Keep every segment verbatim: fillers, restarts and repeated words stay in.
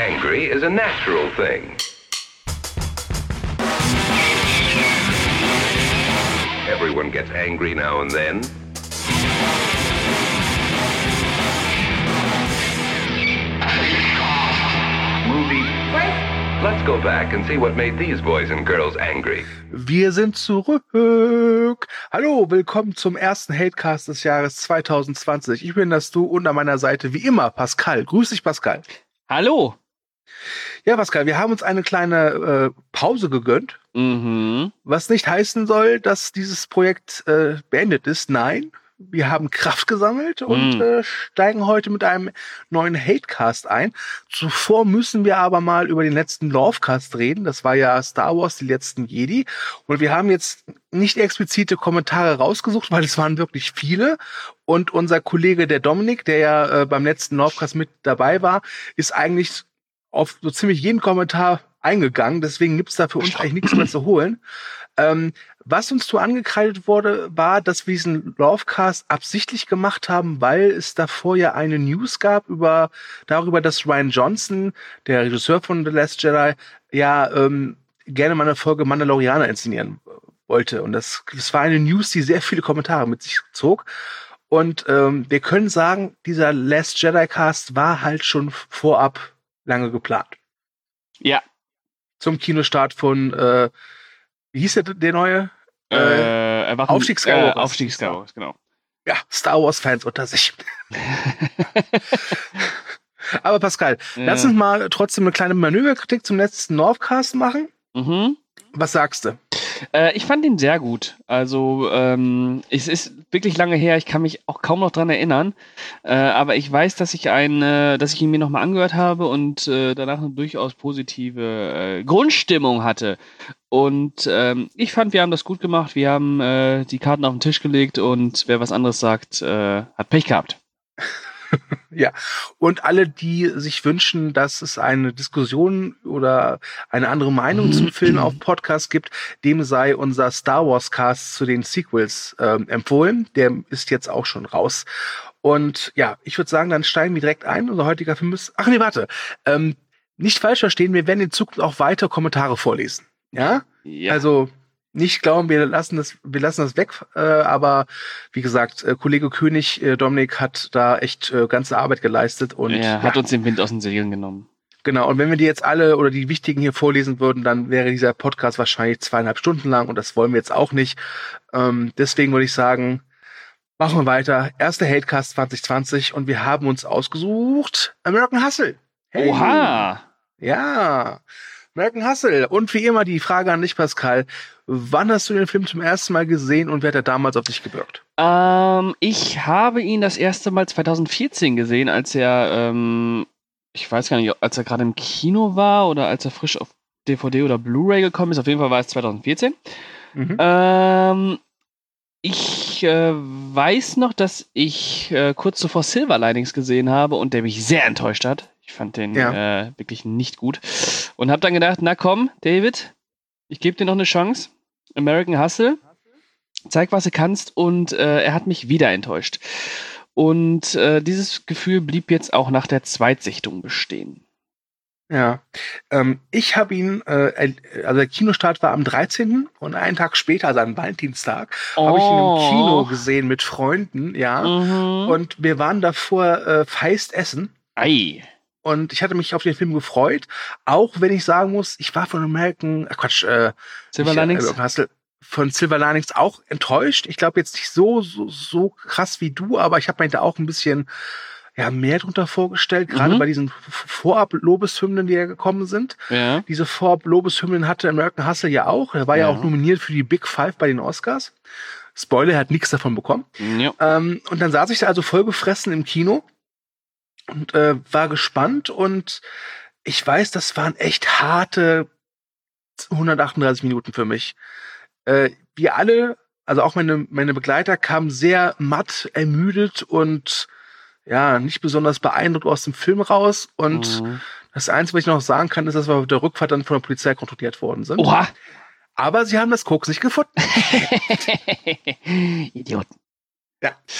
angry is a natural thing. Everyone gets angry now and then. Movie. Let's go back and see what made these boys and girls angry. Wir sind zurück. Hallo, willkommen zum ersten Hatecast des Jahres zwanzig zwanzig. Ich bin das Du und an meiner Seite wie immer Pascal. Grüß dich, Pascal. Hallo. Ja, Pascal, wir haben uns eine kleine äh, Pause gegönnt, Mhm. was nicht heißen soll, dass dieses Projekt äh, beendet ist. Nein, wir haben Kraft gesammelt und Mhm. äh, steigen heute mit einem neuen Hatecast ein. Zuvor müssen wir aber mal über den letzten Lovecast reden. Das war ja Star Wars, die letzten Jedi. Und wir haben jetzt nicht explizite Kommentare rausgesucht, weil es waren wirklich viele. Und unser Kollege, der Dominik, der ja äh, beim letzten Lovecast mit dabei war, ist eigentlich auf so ziemlich jeden Kommentar eingegangen. Deswegen gibt's da für uns eigentlich nichts mehr zu holen. Ähm, was uns so angekreidet wurde, war, dass wir diesen Lovecast absichtlich gemacht haben, weil es davor ja eine News gab über darüber, dass Rian Johnson, der Regisseur von The Last Jedi, ja ähm, gerne mal eine Folge Mandalorianer inszenieren wollte. Und das, das war eine News, die sehr viele Kommentare mit sich zog. Und ähm, wir können sagen, dieser Last Jedi Cast war halt schon vorab lange geplant. Ja. Zum Kinostart von, äh, wie hieß der, der neue? Äh, Erwachen, Aufstieg Skywalkers. Äh, Aufstieg Skywalkers, genau. Ja, Star Wars-Fans unter sich. Aber Pascal, Ja. lass uns mal trotzdem eine kleine Manöverkritik zum letzten Northcast machen. Mhm. Was sagst du? Äh, ich fand ihn sehr gut. Also, ähm, es ist wirklich lange her, ich kann mich auch kaum noch dran erinnern. Äh, aber ich weiß, dass ich ein, äh, dass ich ihn mir nochmal angehört habe und äh, danach eine durchaus positive äh, Grundstimmung hatte. Und ähm, ich fand, wir haben das gut gemacht. Wir haben äh, die Karten auf den Tisch gelegt und wer was anderes sagt, äh, hat Pech gehabt. Ja, und alle, die sich wünschen, dass es eine Diskussion oder eine andere Meinung zum Film auf Podcast gibt, dem sei unser Star Wars Cast zu den Sequels ähm, empfohlen. Der ist jetzt auch schon raus. Und ja, ich würde sagen, dann steigen wir direkt ein. Unser heutiger Film ist... Ach nee, warte. Ähm, nicht falsch verstehen, wir werden in Zukunft auch weiter Kommentare vorlesen. Ja? Ja. Also... Nicht glauben, wir lassen das, wir lassen das weg, äh, aber wie gesagt, äh, Kollege König, äh, Dominik hat da echt äh, ganze Arbeit geleistet und er hat uns den Wind aus den Segeln genommen. Genau, und wenn wir die jetzt alle oder die wichtigen hier vorlesen würden, dann wäre dieser Podcast wahrscheinlich zweieinhalb Stunden lang und das wollen wir jetzt auch nicht. Ähm, deswegen würde ich sagen, machen wir weiter. Erster Hatecast zwanzig zwanzig und wir haben uns ausgesucht American Hustle. Hey. Oha! Ja, American Hustle. Und wie immer die Frage an dich, Pascal. Wann hast du den Film zum ersten Mal gesehen und wer hat er damals auf dich gewirkt? Ähm, ich habe ihn das erste Mal zwanzig vierzehn gesehen, als er, ähm, ich weiß gar nicht, als er gerade im Kino war oder als er frisch auf D V D oder Blu-ray gekommen ist. Auf jeden Fall war es zwanzig vierzehn. Mhm. Ähm, ich äh, weiß noch, dass ich äh, kurz zuvor Silver Linings gesehen habe und der mich sehr enttäuscht hat. Ich fand den Ja. äh, wirklich nicht gut. Und habe dann gedacht, na komm, David, ich gebe dir noch eine Chance. American Hustle, zeig, was du kannst. Und äh, er hat mich wieder enttäuscht. Und äh, dieses Gefühl blieb jetzt auch nach der Zweitsichtung bestehen. Ja, ähm, ich habe ihn, äh, also der Kinostart war am dreizehnten und einen Tag später, also am Valentinstag, habe ich ihn im Kino gesehen mit Freunden, ja. Mhm. Und wir waren davor äh, feist essen. Ei. Und ich hatte mich auf den Film gefreut, auch wenn ich sagen muss, ich war von American, äh, Quatsch, äh, Silver nicht, äh, Linings? American Hustle, von Silver Linings auch enttäuscht. Ich glaube jetzt nicht so, so, so krass wie du, aber ich habe mir da auch ein bisschen ja, mehr drunter vorgestellt, gerade Mhm. bei diesen Vorab-Lobeshymnen, die ja gekommen sind. Ja. Diese Vorab-Lobeshymnen hatte American Hustle ja auch. Er war ja. Ja. auch nominiert für die Big Five bei den Oscars. Spoiler, er hat nichts davon bekommen. Ja. Ähm, und dann saß ich da also voll gefressen im Kino und äh, war gespannt und ich weiß, das waren echt harte hundertachtunddreißig Minuten für mich. Äh, wir alle, also auch meine, meine Begleiter, kamen sehr matt, ermüdet und ja, nicht besonders beeindruckt aus dem Film raus. Und Mhm. das Einzige, was ich noch sagen kann, ist, dass wir auf der Rückfahrt dann von der Polizei kontrolliert worden sind. Oha! Aber sie haben das Koks nicht gefunden. Idioten. Ja.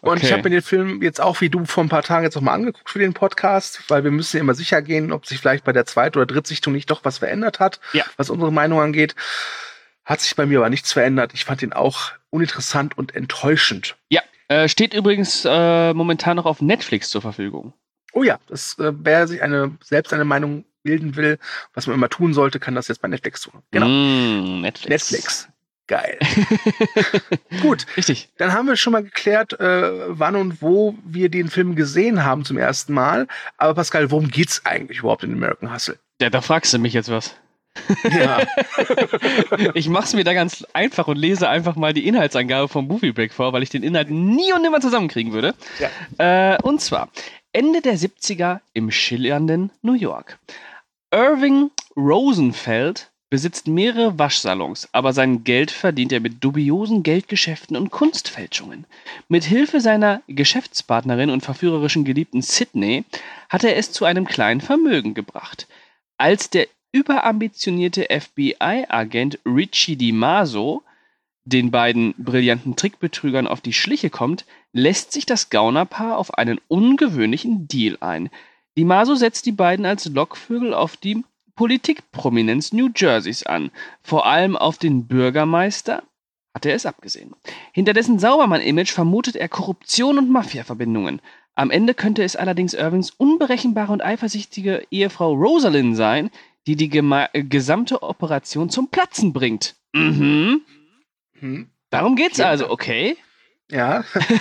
Und Okay. ich habe mir den Film jetzt auch wie du vor ein paar Tagen jetzt noch mal angeguckt für den Podcast, weil wir müssen ja immer sicher gehen, ob sich vielleicht bei der Zweit- oder Drittsichtung nicht doch was verändert hat, Ja. was unsere Meinung angeht. Hat sich bei mir aber nichts verändert. Ich fand ihn auch uninteressant und enttäuschend. Ja, äh, steht übrigens äh, momentan noch auf Netflix zur Verfügung. Oh ja, das, äh, wer sich eine, selbst eine Meinung bilden will, was man immer tun sollte, kann das jetzt bei Netflix tun. Genau. Mm, Netflix. Netflix. Geil. Gut, Richtig. dann haben wir schon mal geklärt, äh, wann und wo wir den Film gesehen haben zum ersten Mal. Aber Pascal, worum geht's eigentlich überhaupt in American Hustle? Ja, da fragst du mich jetzt was. Ja. Ich mach's mir da ganz einfach und lese einfach mal die Inhaltsangabe vom Movie Break vor, weil ich den Inhalt nie und nimmer zusammenkriegen würde. Ja. Äh, und zwar Ende der siebziger im schillernden New York. Irving Rosenfeld besitzt mehrere Waschsalons, aber sein Geld verdient er mit dubiosen Geldgeschäften und Kunstfälschungen. Mit Hilfe seiner Geschäftspartnerin und verführerischen Geliebten Sydney hat er es zu einem kleinen Vermögen gebracht. Als der überambitionierte F B I-Agent Richie DiMaso den beiden brillanten Trickbetrügern auf die Schliche kommt, lässt sich das Gaunerpaar auf einen ungewöhnlichen Deal ein. DiMaso setzt die beiden als Lockvögel auf die Politikprominenz New Jerseys an. Vor allem auf den Bürgermeister hat er es abgesehen. Hinter dessen Saubermann-Image vermutet er Korruption und Mafia-Verbindungen. Am Ende könnte es allerdings Irvings unberechenbare und eifersüchtige Ehefrau Rosalind sein, die die gema- äh, gesamte Operation zum Platzen bringt. Mhm. Hm. Darum geht's Okay. also, okay? Ja.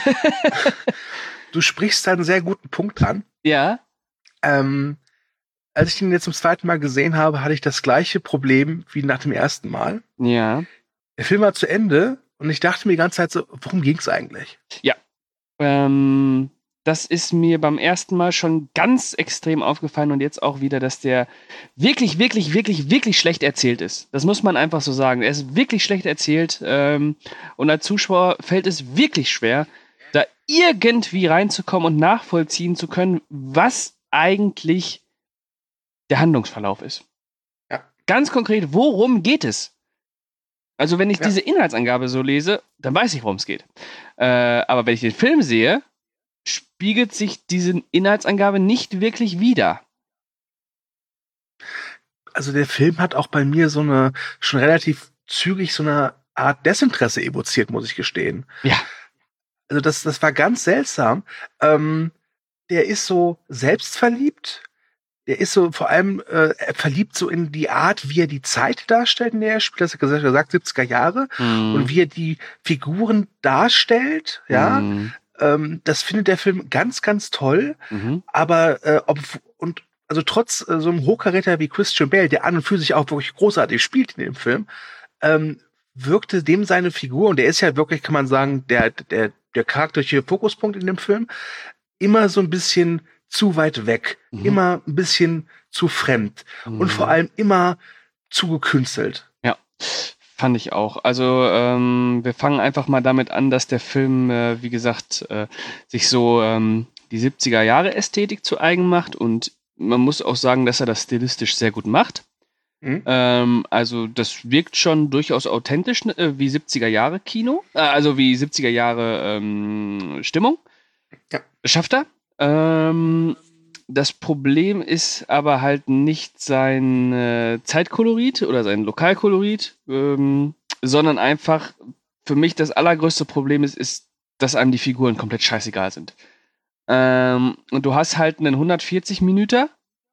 Du sprichst da einen sehr guten Punkt an. Ja. Ähm, als ich den jetzt zum zweiten Mal gesehen habe, hatte ich das gleiche Problem wie nach dem ersten Mal. Ja. Der Film war zu Ende und ich dachte mir die ganze Zeit so, worum ging's eigentlich? Ähm, das ist mir beim ersten Mal schon ganz extrem aufgefallen und jetzt auch wieder, dass der wirklich, wirklich, wirklich, wirklich schlecht erzählt ist. Das muss man einfach so sagen. Er ist wirklich schlecht erzählt ähm, und als Zuschauer fällt es wirklich schwer, da irgendwie reinzukommen und nachvollziehen zu können, was eigentlich der Handlungsverlauf ist. Ja. Ganz konkret, worum geht es? Also wenn ich Ja. diese Inhaltsangabe so lese, dann weiß ich, worum es geht. Äh, aber wenn ich den Film sehe, spiegelt sich diese Inhaltsangabe nicht wirklich wider. Also der Film hat auch bei mir so eine, schon relativ zügig so eine Art Desinteresse evoziert, muss ich gestehen. Ja. Also das, das war ganz seltsam. Ähm, der ist so selbstverliebt. Der ist so vor allem äh, er verliebt so in die Art, wie er die Zeit darstellt, in der er spielt. Das hat er gesagt, siebziger Jahre. Mhm. Und wie er die Figuren darstellt, ja, Mhm. ähm, das findet der Film ganz, ganz toll. Mhm. Aber äh, ob, und also trotz äh, so einem Hochkaräter wie Christian Bale, der an und für sich auch wirklich großartig spielt in dem Film, ähm, wirkte dem seine Figur, und der ist ja wirklich, kann man sagen, der, der, der charakterische Fokuspunkt in dem Film, immer so ein bisschen zu weit weg, Mhm. immer ein bisschen zu fremd und Mhm. vor allem immer zu gekünstelt. Fand ich auch. Also ähm, wir fangen einfach mal damit an, dass der Film, äh, wie gesagt, äh, sich so ähm, die siebziger Jahre Ästhetik zu eigen macht und man muss auch sagen, dass er das stilistisch sehr gut macht. Mhm. Ähm, also das wirkt schon durchaus authentisch äh, wie siebziger Jahre Kino, äh, also wie siebziger Jahre ähm, Stimmung. Ja. Schafft er. Ähm, das Problem ist aber halt nicht sein äh, Zeitkolorit oder sein Lokalkolorit, ähm, sondern einfach für mich das allergrößte Problem ist, ist, dass einem die Figuren komplett scheißegal sind. Ähm, und du hast halt einen hundertvierzig Minuten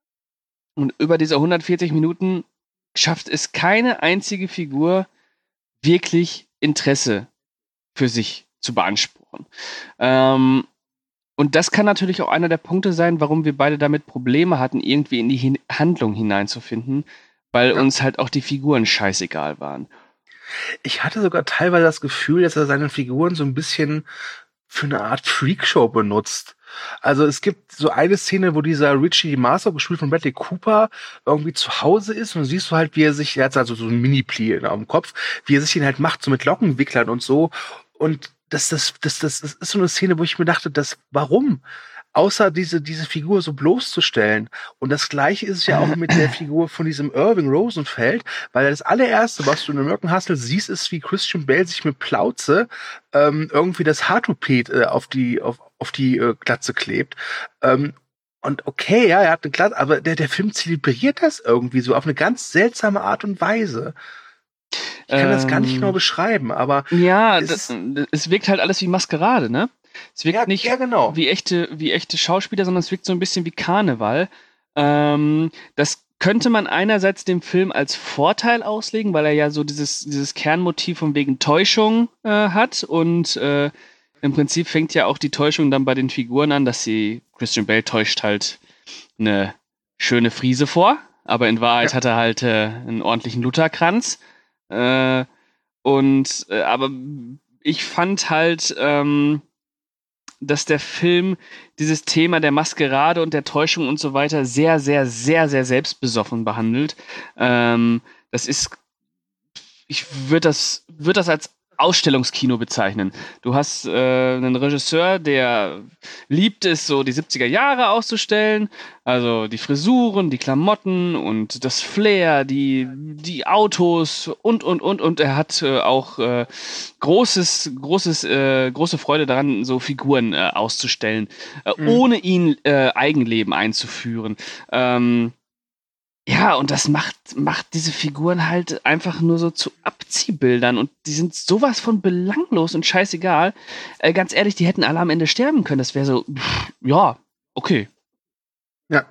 und über diese hundertvierzig Minuten schafft es keine einzige Figur wirklich Interesse für sich zu beanspruchen. Ähm, und das kann natürlich auch einer der Punkte sein, warum wir beide damit Probleme hatten, irgendwie in die Hin- Handlung hineinzufinden, weil Ja. uns halt auch die Figuren scheißegal waren. Ich hatte sogar teilweise das Gefühl, dass er seine Figuren so ein bisschen für eine Art Freakshow benutzt. Also es gibt so eine Szene, wo dieser Richie DiMaso, gespielt von Bradley Cooper, irgendwie zu Hause ist und dann siehst du halt, wie er sich, er hat also so ein Mini-Pli am Kopf, wie er sich den halt macht, so mit Lockenwicklern und so. Und das, das, das, das, das ist so eine Szene, wo ich mir dachte, das, warum? außer diese, diese Figur so bloßzustellen. Und das Gleiche ist es ja auch mit der Figur von diesem Irving Rosenfeld, weil das allererste, was du in American Hustle siehst, ist, wie Christian Bale sich mit Plauze ähm, irgendwie das Haartopet äh, auf die, auf, auf die äh, Glatze klebt. Ähm, und okay, ja, er hat eine Glatze, aber der, der Film zelebriert das irgendwie so auf eine ganz seltsame Art und Weise. Ich kann ähm, das gar nicht genau beschreiben, aber ja, es, das, es wirkt halt alles wie Maskerade, ne? Es wirkt ja, nicht ja, genau. wie echte, wie echte Schauspieler, sondern es wirkt so ein bisschen wie Karneval. Ähm, das könnte man einerseits dem Film als Vorteil auslegen, weil er ja so dieses, dieses Kernmotiv von wegen Täuschung äh, hat und äh, im Prinzip fängt ja auch die Täuschung dann bei den Figuren an, dass sie, Christian Bale täuscht halt eine schöne Friese vor, aber in Wahrheit ja. hat er halt äh, einen ordentlichen Lutherkranz. Äh, und äh, aber ich fand halt, ähm, dass der Film dieses Thema der Maskerade und der Täuschung und so weiter sehr, sehr, sehr, sehr selbstbesoffen behandelt. Ähm, das ist, ich würde das, würd das als Ausstellungskino bezeichnen. Du hast äh, einen Regisseur, der liebt es, so die siebziger Jahre auszustellen, also die Frisuren, die Klamotten und das Flair, die, die Autos und, und, und, und er hat äh, auch äh, großes, großes, äh, große Freude daran, so Figuren äh, auszustellen, äh, mhm. ohne ihnen äh, Eigenleben einzuführen. Ähm, Ja, und das macht, macht diese Figuren halt einfach nur so zu Abziehbildern und die sind sowas von belanglos und scheißegal. Äh, ganz ehrlich, die hätten alle am Ende sterben können. Das wäre so, pff, ja, okay. Ja.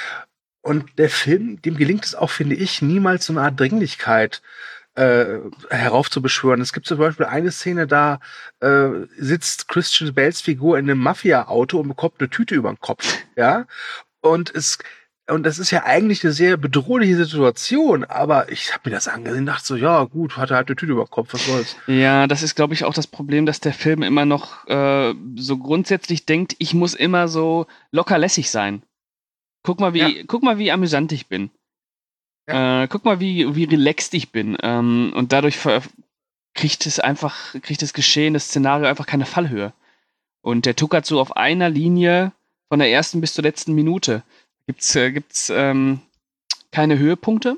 Und der Film, dem gelingt es auch, finde ich, niemals so eine Art Dringlichkeit äh, heraufzubeschwören. Es gibt zum Beispiel eine Szene, da äh, sitzt Christian Bales Figur in einem Mafia-Auto und bekommt eine Tüte über den Kopf. Ja. Und es Und das ist ja eigentlich eine sehr bedrohliche Situation, aber ich habe mir das angesehen und dachte so, ja gut, hat er halt eine Tüte über den Kopf, was soll's. Ja, das ist, glaube ich, auch das Problem, dass der Film immer noch äh, so grundsätzlich denkt, ich muss immer so locker lässig sein. Guck mal, wie, ja. guck mal, wie amüsant ich bin. Ja. Äh, guck mal, wie, wie relaxed ich bin. Ähm, und dadurch ver- kriegt es einfach, kriegt das Geschehen, das Szenario einfach keine Fallhöhe. Und der tuckert so auf einer Linie von der ersten bis zur letzten Minute. Gibt's, äh, gibt's ähm, keine Höhepunkte.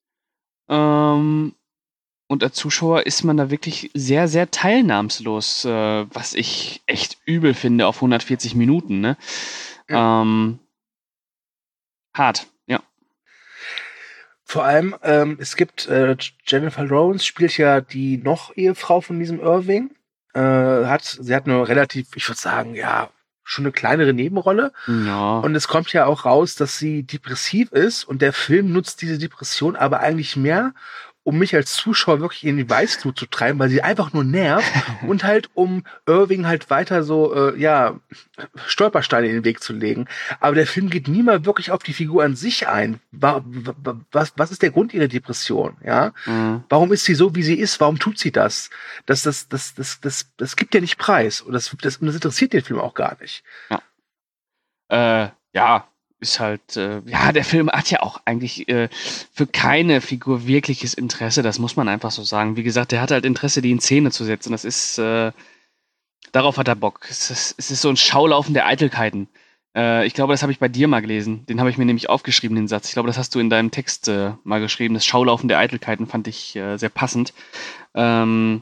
Ähm, und als Zuschauer ist man da wirklich sehr, sehr teilnahmslos, äh, was ich echt übel finde auf hundertvierzig Minuten. Ne? Ja. Ähm, hart, ja. Vor allem, ähm, es gibt, äh, Jennifer Lawrence spielt ja die Noch-Ehefrau von diesem Irving. Äh, hat, sie hat eine relativ, ich würde sagen, ja, schon eine kleinere Nebenrolle. Ja. Und es kommt ja auch raus, dass sie depressiv ist und der Film nutzt diese Depression aber eigentlich mehr, um mich als Zuschauer wirklich in die Weißglut zu treiben, weil sie einfach nur nervt und halt um Irving halt weiter so, äh, ja, Stolpersteine in den Weg zu legen. Aber der Film geht nie mal wirklich auf die Figur an sich ein. Was, was, was ist der Grund ihrer Depression? Ja? Mhm. Warum ist sie so, wie sie ist? Warum tut sie das? Das, das, das, das, das, das gibt ja nicht preis. Und das, das, das interessiert den Film auch gar nicht. Ja. Äh, ja. Ist halt, äh, ja, der Film hat ja auch eigentlich äh, für keine Figur wirkliches Interesse, das muss man einfach so sagen. Wie gesagt, der hat halt Interesse, die in Szene zu setzen. Das ist, äh, darauf hat er Bock. Es ist, es ist so ein Schaulaufen der Eitelkeiten. Äh, ich glaube, das habe ich bei dir mal gelesen. Den habe ich mir nämlich aufgeschrieben, den Satz. Ich glaube, das hast du in deinem Text äh, mal geschrieben. Das Schaulaufen der Eitelkeiten fand ich äh, sehr passend. Ähm,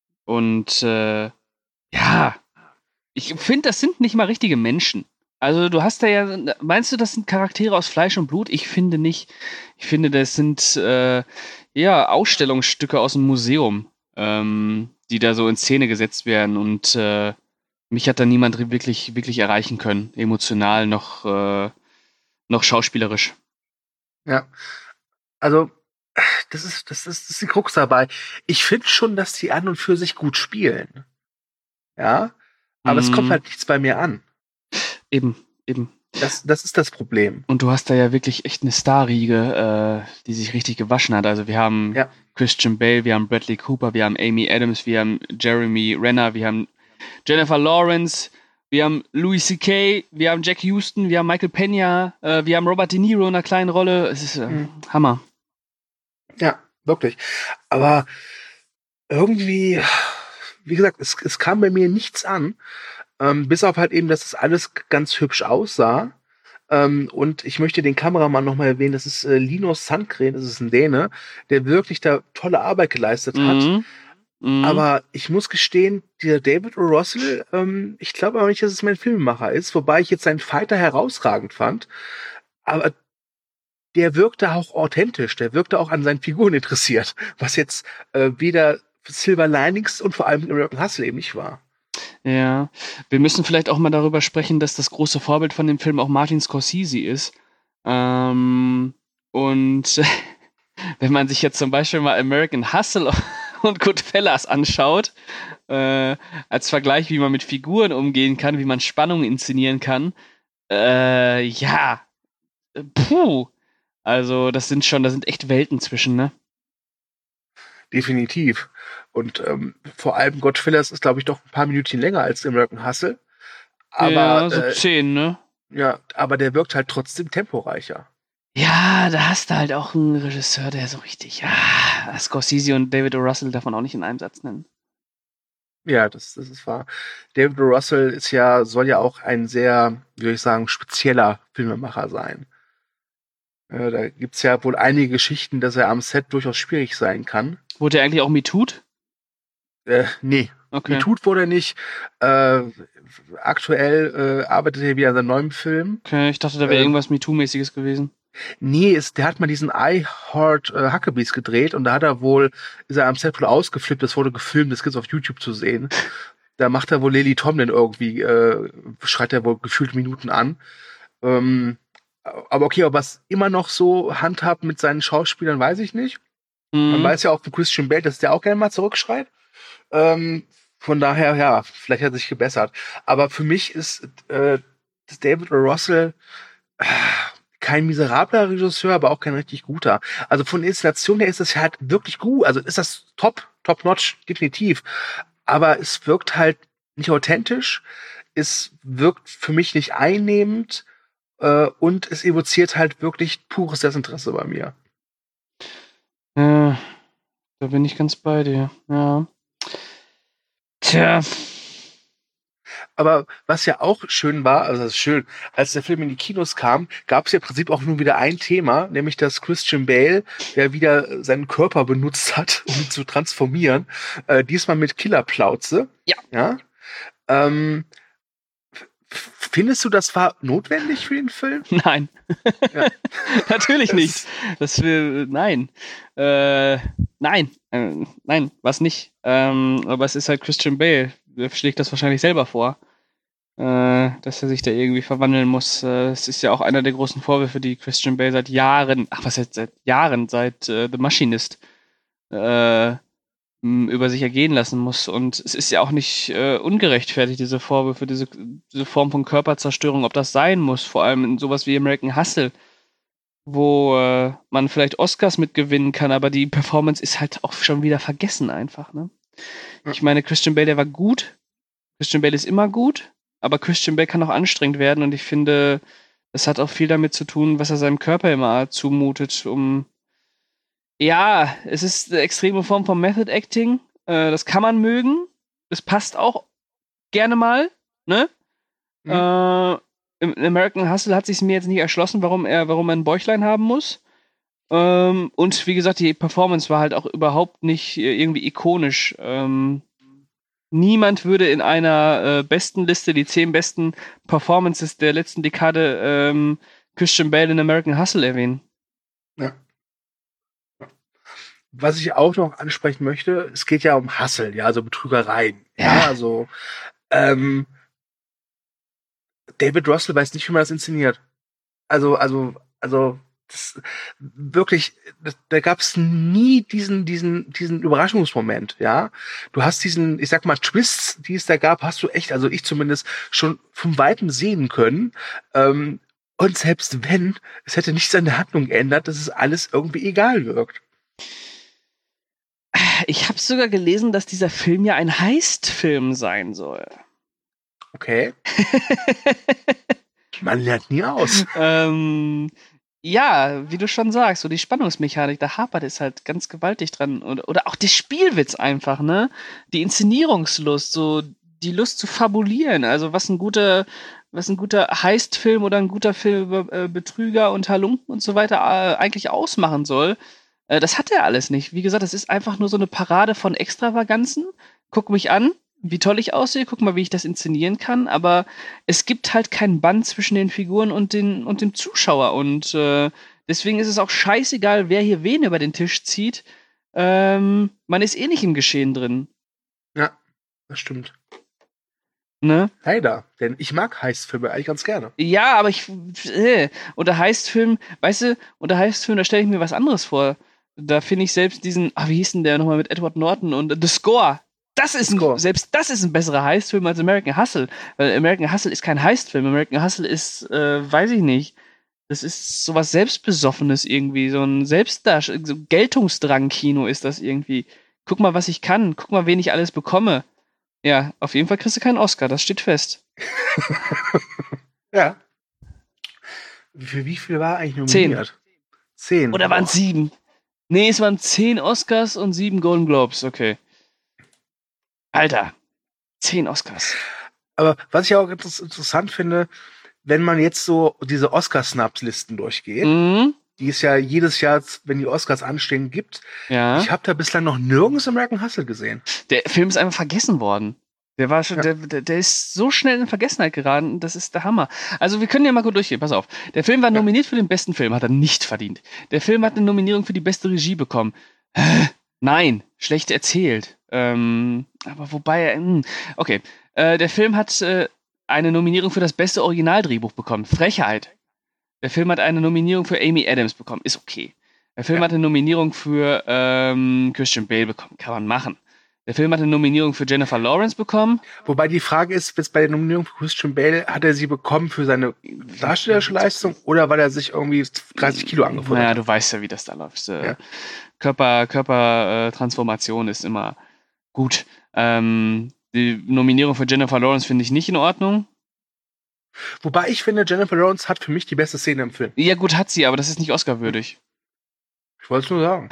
und äh, ja, ich finde, das sind nicht mal richtige Menschen. Also du hast da ja, meinst du, das sind Charaktere aus Fleisch und Blut? Ich finde nicht. Ich finde, das sind äh, ja Ausstellungsstücke aus dem Museum, ähm, die da so in Szene gesetzt werden. Und äh, mich hat da niemand wirklich, wirklich erreichen können, emotional noch, äh, noch schauspielerisch. Ja, also das ist, das ist, das ist die Krux dabei. Ich finde schon, dass die an und für sich gut spielen. Ja, aber mm. es kommt halt nichts bei mir an. Eben, eben. Das, das ist das Problem. Und du hast da ja wirklich echt eine Starriege, äh, die sich richtig gewaschen hat. Also wir haben ja. Christian Bale, wir haben Bradley Cooper, wir haben Amy Adams, wir haben Jeremy Renner, wir haben Jennifer Lawrence, wir haben Louis C K, wir haben Jack Houston, wir haben Michael Pena, äh, wir haben Robert De Niro in einer kleinen Rolle. Es ist äh, mhm. Hammer. Ja, wirklich. Aber irgendwie, wie gesagt, es, es kam bei mir nichts an. Ähm, bis auf halt eben, dass das alles g- ganz hübsch aussah. Ähm, und ich möchte den Kameramann nochmal erwähnen, das ist äh, Linus Sandgren, das ist ein Däne, der wirklich da tolle Arbeit geleistet hat. Mhm. Mhm. Aber ich muss gestehen, dieser David O. Russell, ähm, ich glaube aber nicht, dass es mein Filmemacher ist, wobei ich jetzt seinen Fighter herausragend fand. Aber der wirkte auch authentisch, der wirkte auch an seinen Figuren interessiert, was jetzt äh, weder Silver Linings und vor allem American Hustle eben nicht war. Ja, wir müssen vielleicht auch mal darüber sprechen, dass das große Vorbild von dem Film auch Martin Scorsese ist. Ähm, und wenn man sich jetzt zum Beispiel mal American Hustle und Goodfellas anschaut, äh, als Vergleich, wie man mit Figuren umgehen kann, wie man Spannung inszenieren kann, äh, ja, äh, puh, also das sind schon, da sind echt Welten zwischen, ne? Definitiv. Und ähm, vor allem Godfellas ist, glaube ich, doch ein paar Minuten länger als American Hustle. Ja, Aber so äh, zehn, ne? ja, aber der wirkt halt trotzdem temporeicher. Ja, da hast du halt auch einen Regisseur, der so richtig, ja, Scorsese und David O. Russell darf man auch nicht in einem Satz nennen. Ja, das, das ist wahr. David O. Russell ist ja, soll ja auch ein sehr, wie soll ich sagen, spezieller Filmemacher sein. Äh, da gibt's ja wohl einige Geschichten, dass er am Set durchaus schwierig sein kann. Wurde er eigentlich auch MeToo'd? Äh, nee, Okay. tut wurde er nicht. Äh, aktuell äh, arbeitet er wieder an seinem neuen Film. Okay, ich dachte, da wäre Ähm, irgendwas MeToo-mäßiges gewesen. Nee, ist, der hat mal diesen I Heart äh, Huckabees gedreht und da hat er wohl, ist er am Set wohl ausgeflippt, das wurde gefilmt, das gibt's auf YouTube zu sehen. Da macht er wohl Lily Tomlin irgendwie, äh, schreit er wohl gefühlt Minuten an. Ähm, aber okay, ob er es immer noch so handhabt mit seinen Schauspielern, weiß ich nicht. Man Mhm. weiß ja auch von Christian Bale, dass der auch gerne mal zurückschreit. Ähm, von daher, ja, vielleicht hat er sich gebessert. Aber für mich ist äh, das David O. Russell äh, kein miserabler Regisseur, aber auch kein richtig guter. Also von der Installation her ist das halt wirklich gut. Also ist das top, top notch, definitiv. Aber es wirkt halt nicht authentisch. Es wirkt für mich nicht einnehmend. Äh, und es evoziert halt wirklich pures Desinteresse bei mir. Ja, da bin ich ganz bei dir. Ja. Tja. Aber was ja auch schön war, also das ist schön, als der Film in die Kinos kam, gab es ja im Prinzip auch nur wieder ein Thema, nämlich dass Christian Bale, der wieder seinen Körper benutzt hat, um ihn zu transformieren, äh, diesmal mit Killerplauze. Ja. Ja. Ähm, f- findest du, das war notwendig für den Film? Nein. Ja. Natürlich Das- nicht. Das will, nein. Äh, nein. Äh, nein, was nicht. Ähm, aber es ist halt Christian Bale. Der schlägt das wahrscheinlich selber vor, äh, dass er sich da irgendwie verwandeln muss. Äh, es ist ja auch einer der großen Vorwürfe, die Christian Bale seit Jahren, ach was jetzt, seit Jahren, seit äh, The Machinist, äh, m, über sich ergehen lassen muss. Und es ist ja auch nicht äh, ungerechtfertigt, diese Vorwürfe, diese, diese Form von Körperzerstörung, ob das sein muss, vor allem in sowas wie American Hustle, wo äh, man vielleicht Oscars mitgewinnen kann, aber die Performance ist halt auch schon wieder vergessen einfach, ne? Ja. Ich meine, Christian Bale, der war gut. Christian Bale ist immer gut, aber Christian Bale kann auch anstrengend werden und ich finde, das hat auch viel damit zu tun, was er seinem Körper immer zumutet, um ja, es ist eine extreme Form von Method Acting, äh, das kann man mögen, es passt auch gerne mal, ne? Mhm. Äh, im American Hustle hat sich mir jetzt nicht erschlossen, warum er, warum er ein Bäuchlein haben muss. Ähm, und wie gesagt, die Performance war halt auch überhaupt nicht äh, irgendwie ikonisch. Ähm, niemand würde in einer äh, besten Liste die zehn besten Performances der letzten Dekade ähm, Christian Bale in American Hustle erwähnen. Ja. Was ich auch noch ansprechen möchte, es geht ja um Hustle, ja, also Betrügereien. Ja, Ja. also ähm, David Russell weiß nicht, wie man das inszeniert. Also, also, also das, wirklich, das, da gab es nie diesen, diesen, diesen Überraschungsmoment, ja. Du hast diesen, ich sag mal, Twists, die es da gab, hast du echt, also ich zumindest, schon von Weitem sehen können. Ähm, und selbst wenn, es hätte nichts an der Handlung geändert, dass es alles irgendwie egal wirkt. Ich habe sogar gelesen, dass dieser Film ja ein Heist-Film sein soll. Okay. Man lernt nie aus. ähm, ja, wie du schon sagst, so die Spannungsmechanik, da hapert es halt ganz gewaltig dran. Oder, oder auch der Spielwitz einfach, ne? Die Inszenierungslust, so die Lust zu fabulieren. Also was ein guter, was ein guter Heist-Film oder ein guter Film über äh, Betrüger und Halunken und so weiter äh, eigentlich ausmachen soll, äh, das hat er alles nicht. Wie gesagt, das ist einfach nur so eine Parade von Extravaganzen. Guck mich an, wie toll ich aussehe, guck mal, wie ich das inszenieren kann, aber es gibt halt keinen Band zwischen den Figuren und, den, und dem Zuschauer und äh, deswegen ist es auch scheißegal, wer hier wen über den Tisch zieht. Ähm, man ist eh nicht im Geschehen drin. Ja, das stimmt. Ne? Leider, denn ich mag Heistfilme eigentlich ganz gerne. Ja, aber ich. Äh, unter Heistfilm, weißt du, unter Heistfilm, da stelle ich mir was anderes vor. Da finde ich selbst diesen, ah, wie hieß denn der nochmal mit Edward Norton und The Score. Das ist Score. ein, selbst das ist ein besserer Heistfilm als American Hustle. Weil American Hustle ist kein Heistfilm. American Hustle ist, äh, weiß ich nicht. Das ist sowas Selbstbesoffenes irgendwie. So ein Selbstdarstellung, so Geltungsdrang-Kino ist das irgendwie. Guck mal, was ich kann. Guck mal, wen ich alles bekomme. Ja, auf jeden Fall kriegst du keinen Oscar. Das steht fest. Ja. Für wie viel war eigentlich Zehn. nominiert? Zehn. Oder waren es sieben? Nee, es waren zehn Oscars und sieben Golden Globes. Okay. Alter, zehn Oscars. Aber was ich auch inter- interessant finde, wenn man jetzt so diese Oscar-Snaps-Listen durchgeht, Mhm. die es ja jedes Jahr, wenn die Oscars anstehen, gibt. Ja. Ich habe da bislang noch nirgends American Hustle gesehen. Der Film ist einfach vergessen worden. Der war schon, Ja. der, der, der ist so schnell in Vergessenheit geraten, das ist der Hammer. Also wir können ja mal gut durchgehen, pass auf. Der Film war nominiert für den besten Film, hat er nicht verdient. Der Film hat eine Nominierung für die beste Regie bekommen. Hä? Nein, schlecht erzählt. Ähm, aber wobei, mh, okay. Äh, der Film hat äh, eine Nominierung für das beste Originaldrehbuch bekommen. Frechheit. Der Film hat eine Nominierung für Amy Adams bekommen. Ist okay. Der Film Ja. hat eine Nominierung für ähm, Christian Bale bekommen. Kann man machen. Der Film hat eine Nominierung für Jennifer Lawrence bekommen. Wobei die Frage ist, jetzt bei der Nominierung für Christian Bale, hat er sie bekommen für seine darstellerische Leistung oder weil er sich irgendwie dreißig Kilo angefuttert Naja, hat? du weißt ja, wie das da läuft. Äh, Ja. Körper, Körpertransformation ist immer gut. Ähm, die Nominierung für Jennifer Lawrence finde ich nicht in Ordnung. Wobei ich finde, Jennifer Lawrence hat für mich die beste Szene im Film. Ja, gut, hat sie, aber das ist nicht Oscar-würdig. Ich wollte es nur sagen.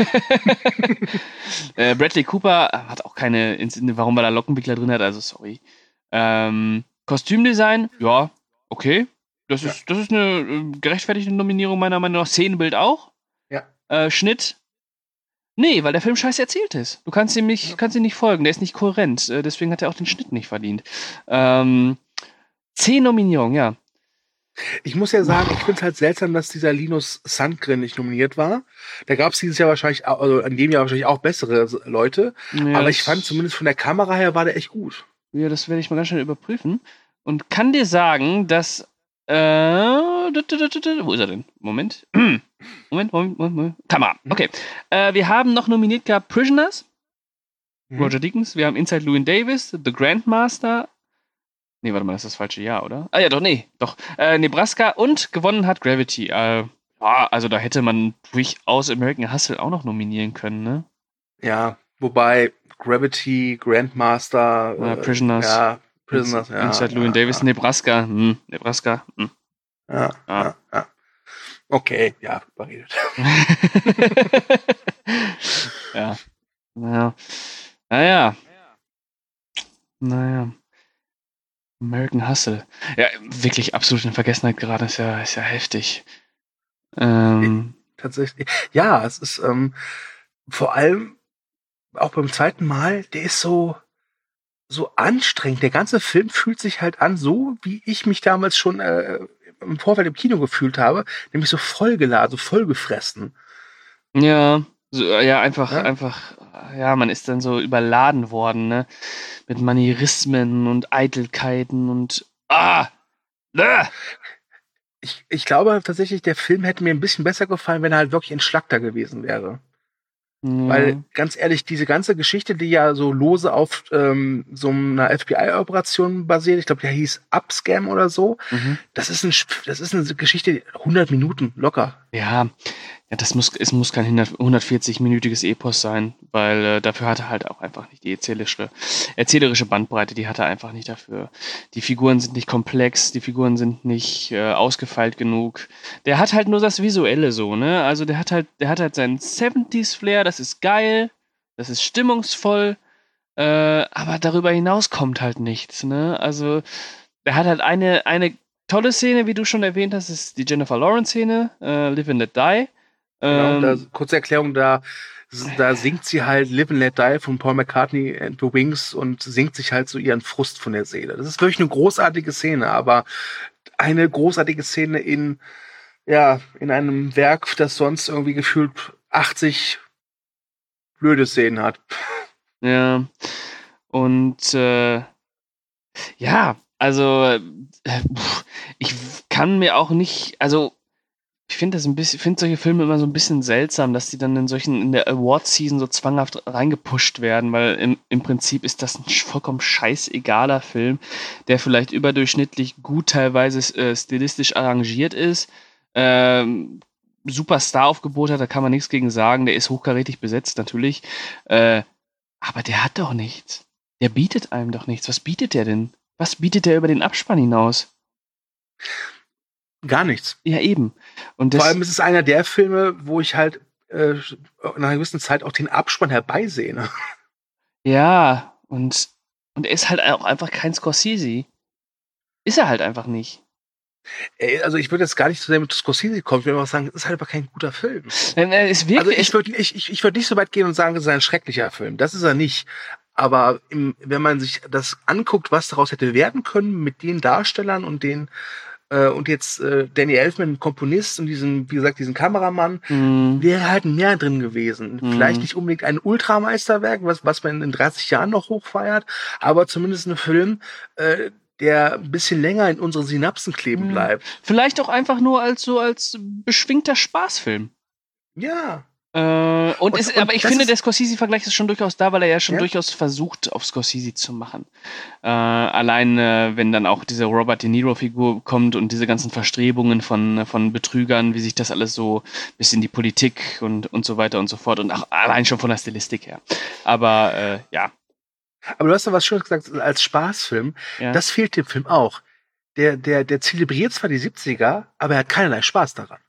äh, Bradley Cooper hat auch keine, Ins- warum er da Lockenwickler drin hat, also sorry. Ähm, Kostümdesign, ja, okay. Das Ja. ist, das ist eine äh, gerechtfertigte Nominierung meiner Meinung nach. Szenenbild auch. Ja. Äh, Schnitt. Nee, weil der Film scheiße erzählt ist. Du kannst ihm nicht, Ja. kannst ihm nicht folgen, der ist nicht kohärent. Äh, deswegen hat er auch den Schnitt nicht verdient. Ähm, zehn Nominierungen, ja. Ich muss ja sagen, ich finde es halt seltsam, dass dieser Linus Sandgren nicht nominiert war. Da gab es dieses Jahr wahrscheinlich, auch, also in dem Jahr wahrscheinlich auch bessere Leute. ja aber ich das- fand zumindest von der Kamera her war der echt gut. Ja, das werde ich mal ganz schnell überprüfen. Und kann dir sagen, dass. Äh, wo ist er denn? Moment. Moment, Moment, Moment. Moment. Kamera. Okay. Äh, wir haben noch nominiert gehabt Prisoners, Mhm. Roger Deakins. Wir haben Inside Llewyn Davis, The Grandmaster. Nee, warte mal, das ist das falsche Jahr, oder? Ah ja, doch, nee, doch. Äh, Nebraska und gewonnen hat Gravity. Äh, ja, also da hätte man durchaus American Hustle auch noch nominieren können, ne? Ja, wobei Gravity, Grandmaster, Ja, äh, Prisoners. ja, Prisoners, ja. Inside Llewyn ja, Davis, Nebraska. Hm, Nebraska. Hm. Ja, Ah. ja, ja. Okay, ja, überredet. ja. Naja. Naja. Naja. American Hustle. Ja, wirklich absolut in Vergessenheit gerade. Ist ja, ist ja heftig. Ähm, Tatsächlich. Ja, es ist ähm, vor allem auch beim zweiten Mal, der ist so so anstrengend. Der ganze Film fühlt sich halt an, so wie ich mich damals schon äh, im Vorfeld im Kino gefühlt habe, nämlich so vollgeladen, so vollgefressen. ja, so, ja, einfach, Ja? einfach, ja, man ist dann so überladen worden, ne? Mit Manierismen und Eitelkeiten und ah! Äh! Ich, ich glaube tatsächlich, der Film hätte mir ein bisschen besser gefallen, wenn er halt wirklich entschlackter gewesen wäre. Ja. Weil, ganz ehrlich, diese ganze Geschichte, die ja so lose auf ähm, so einer F B I-Operation basiert, ich glaube, der hieß Upscam oder so, Mhm. das ist, ein, Sp- das ist eine Geschichte, hundert Minuten locker. Ja, ja, das muss, es muss kein hundertvierzig-minütiges Epos sein, weil äh, dafür hat er halt auch einfach nicht die erzählerische, erzählerische Bandbreite, die hat er einfach nicht dafür. Die Figuren sind nicht komplex, die Figuren sind nicht äh, ausgefeilt genug. Der hat halt nur das Visuelle so, ne? Also der hat halt, der hat halt seinen siebziger-Flair, das ist geil, das ist stimmungsvoll, Äh, aber darüber hinaus kommt halt nichts, ne? Also, er hat halt eine, eine tolle Szene, wie du schon erwähnt hast, ist die Jennifer Lawrence-Szene, äh, Live and Let Die. Genau, Ähm, da, kurze Erklärung, da, da singt sie halt Live and Let Die von Paul McCartney and the Wings und singt sich halt so ihren Frust von der Seele. Das ist wirklich eine großartige Szene, aber eine großartige Szene in, ja, in einem Werk, das sonst irgendwie gefühlt achtzig blöde Szenen hat. Ja. Und äh, ja, also äh, pff, ich kann mir auch nicht, also ich finde das ein bisschen, finde solche Filme immer so ein bisschen seltsam, dass die dann in solchen, in der Award-Season so zwanghaft reingepusht werden, weil im, im Prinzip ist das ein vollkommen scheißegaler Film, der vielleicht überdurchschnittlich gut teilweise äh, stilistisch arrangiert ist, ähm, super Star-Aufgebot hat, da kann man nichts gegen sagen, der ist hochkarätig besetzt natürlich, äh, aber der hat doch nichts. Der bietet einem doch nichts. Was bietet der denn? Was bietet der über den Abspann hinaus? Gar nichts. Ja, eben. Und das, Vor allem ist es einer der Filme, wo ich halt äh, nach einer gewissen Zeit auch den Abspann herbeisehne. ja, und, und er ist halt auch einfach kein Scorsese. Ist er halt einfach nicht. Ey, also ich würde jetzt gar nicht so sehr mit Scorsese kommen, ich würde einfach sagen, es ist halt aber kein guter Film. Denn er ist wirklich, Also ich würde ich, ich, ich würd nicht so weit gehen und sagen, es ist ein schrecklicher Film. Das ist er nicht. Aber im, wenn man sich das anguckt, was daraus hätte werden können mit den Darstellern und den äh, und jetzt äh, Danny Elfman, Komponist und diesen, wie gesagt, diesen Kameramann, Mhm. wäre halt mehr drin gewesen. Mhm. Vielleicht nicht unbedingt ein Ultrameisterwerk, was, was man in dreißig Jahren noch hochfeiert, aber zumindest ein Film, äh, der ein bisschen länger in unseren Synapsen kleben Mhm. bleibt. Vielleicht auch einfach nur als so als beschwingter Spaßfilm. Ja. Äh, und, Und- ist, und aber ich das finde, ist- der Scorsese-Vergleich ist schon durchaus da, weil er ja schon Ja. durchaus versucht, auf Scorsese zu machen. Äh, allein, äh, wenn dann auch diese Robert De Niro-Figur kommt und diese ganzen Verstrebungen von, von Betrügern, wie sich das alles so bis in die Politik und, und so weiter und so fort und auch allein schon von der Stilistik her. Aber äh, ja. Aber du hast ja was Schönes gesagt, als Spaßfilm. ja. Das fehlt dem Film auch. Der, der, der zelebriert zwar die siebziger, aber er hat keinerlei Spaß daran.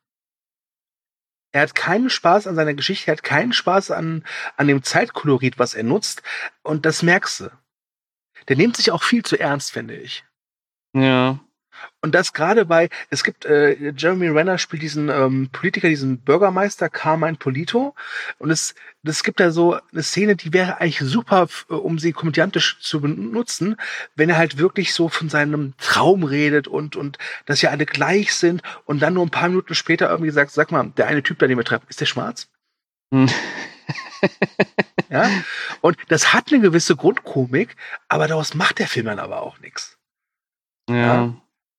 Er hat keinen Spaß an seiner Geschichte, er hat keinen Spaß an, an dem Zeitkolorit, was er nutzt. Und das merkst du. Der nimmt sich auch viel zu ernst, finde ich. ja. Und das gerade bei, es gibt, äh, Jeremy Renner spielt diesen ähm, Politiker, diesen Bürgermeister Carmine Polito. Und es, es gibt da so eine Szene, die wäre eigentlich super, f- um sie komödiantisch zu benutzen, wenn er halt wirklich so von seinem Traum redet und, und dass ja alle gleich sind und dann nur ein paar Minuten später irgendwie sagt, sag mal, der eine Typ, der den wir treffen, ist der schwarz? Hm. Ja? Und das hat eine gewisse Grundkomik, aber daraus macht der Film dann aber auch nichts. ja. Ja.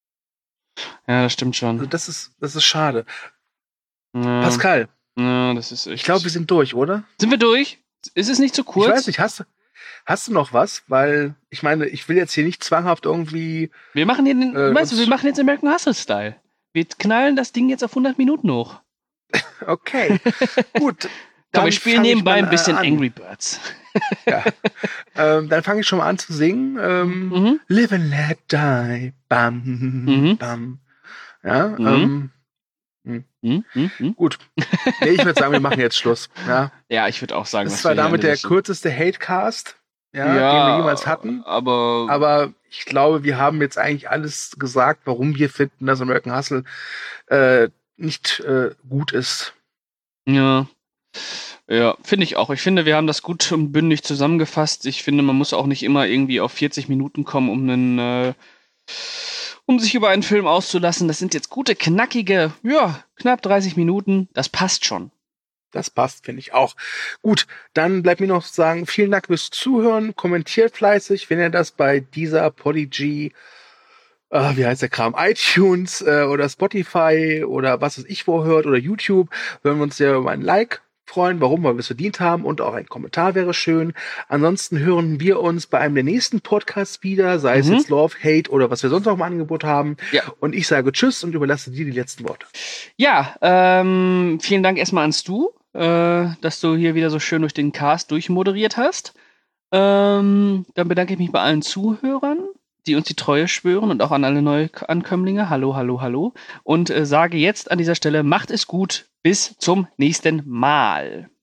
Ja, das stimmt Also schon. das ist, das ist schade. Ja. Pascal, Ja, das ist echt. ich glaube, wir sind durch, oder? Sind wir durch? Ist es nicht zu kurz? Ich weiß nicht, hast du, hast du noch was? Weil, ich meine, ich will jetzt hier nicht zwanghaft irgendwie, Wir machen hier den, Äh, weißt du, uns- wir machen jetzt American Hustle Style. Wir knallen das Ding jetzt auf hundert Minuten hoch. okay, gut. Komm, dann wir spielen fang ich nebenbei mal, ein bisschen äh, an. Angry Birds. Ja. ähm, dann fange ich schon mal an zu singen. Ähm, Mhm. Live and let die. Bam, Mhm. bam. Ja, Mhm. ähm, Hm, hm, hm. gut. Nee, ich würde sagen, wir machen jetzt Schluss. Ja. Ja, ich würde auch sagen, Das dass war wir hier damit an der dieser Stelle- kürzeste Hatecast, ja, ja, den wir jemals hatten. Aber, Aber ich glaube, wir haben jetzt eigentlich alles gesagt, warum wir finden, dass American Hustle äh, nicht äh, gut ist. ja. Ja, finde ich auch. Ich finde, wir haben das gut und bündig zusammengefasst. Ich finde, man muss auch nicht immer irgendwie auf vierzig Minuten kommen, um einen, äh, um sich über einen Film auszulassen. Das sind jetzt gute, knackige, ja, knapp dreißig Minuten. Das passt schon. Das passt, finde ich auch. Gut, dann bleibt mir noch zu sagen, vielen Dank fürs Zuhören. Kommentiert fleißig, wenn ihr das bei dieser Podigy, äh, wie heißt der Kram, iTunes äh, oder Spotify oder was weiß ich wo hört oder YouTube, würden wir uns sehr über ein Like freuen. Warum? Weil wir es verdient haben und auch ein Kommentar wäre schön. Ansonsten hören wir uns bei einem der nächsten Podcasts wieder, sei es Mhm. jetzt Love, Hate oder was wir sonst noch im Angebot haben. Ja. Und ich sage Tschüss und überlasse dir die letzten Worte. Ja, ähm, vielen Dank erstmal ans Du, äh, dass du hier wieder so schön durch den Cast durchmoderiert hast. Ähm, dann bedanke ich mich bei allen Zuhörern, die uns die Treue schwören und auch an alle Neuankömmlinge. Hallo, hallo, hallo. Und äh, sage jetzt an dieser Stelle, macht es gut. Bis zum nächsten Mal.